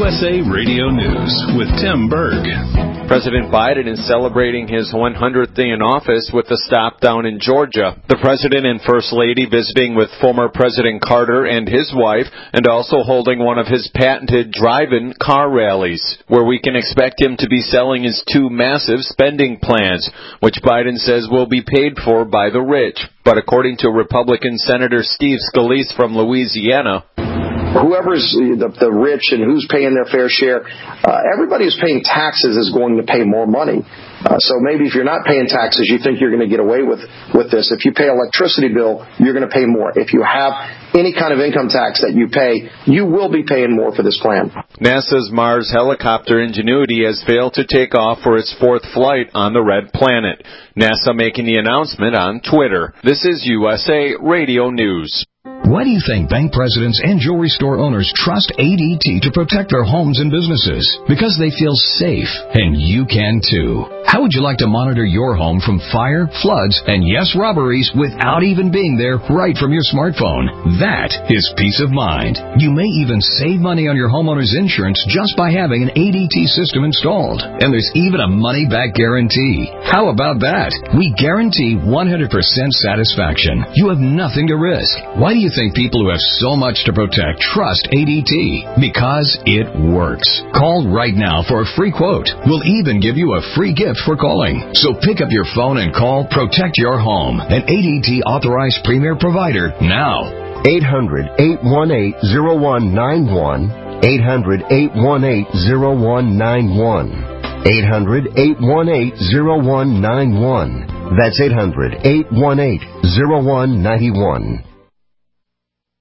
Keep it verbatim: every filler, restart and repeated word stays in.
S A Radio News with Tim Berg. President Biden is celebrating his one hundredth day in office with a stop down in Georgia. The President and First Lady visiting with former President Carter and his wife, and also holding one of his patented drive-in car rallies, where we can expect him to be selling his two massive spending plans, which Biden says will be paid for by the rich. But according to Republican Senator Steve Scalise from Louisiana, whoever's the, the rich and who's paying their fair share, uh, everybody who's paying taxes is going to pay more money. Uh, so maybe if you're not paying taxes, you think you're going to get away with, with this. If you pay electricity bill, you're going to pay more. If you have any kind of income tax that you pay, you will be paying more for this plan. NASA's Mars helicopter Ingenuity has failed to take off for its fourth flight on the Red Planet. NASA making the announcement on Twitter. This is U S A Radio News. Why do you think bank presidents and jewelry store owners trust A D T to protect their homes and businesses? Because they feel safe, and you can too. How would you like to monitor your home from fire, floods, and yes, robberies without even being there right from your smartphone? That is peace of mind. You may even save money on your homeowner's insurance just by having an A D T system installed. And there's even a money-back guarantee. How about that? We guarantee one hundred percent satisfaction. You have nothing to risk. Why do you think people who have so much to protect trust A D T? Because it works. Call right now for a free quote. We'll even give you a free gift for calling. So pick up your phone and call Protect Your Home, an A D T authorized premier provider now. eight hundred, eight one eight, zero one nine one. eight hundred, eight one eight, zero one nine one. eight hundred, eight one eight, zero one nine one. That's eight hundred, eight one eight, zero one nine one.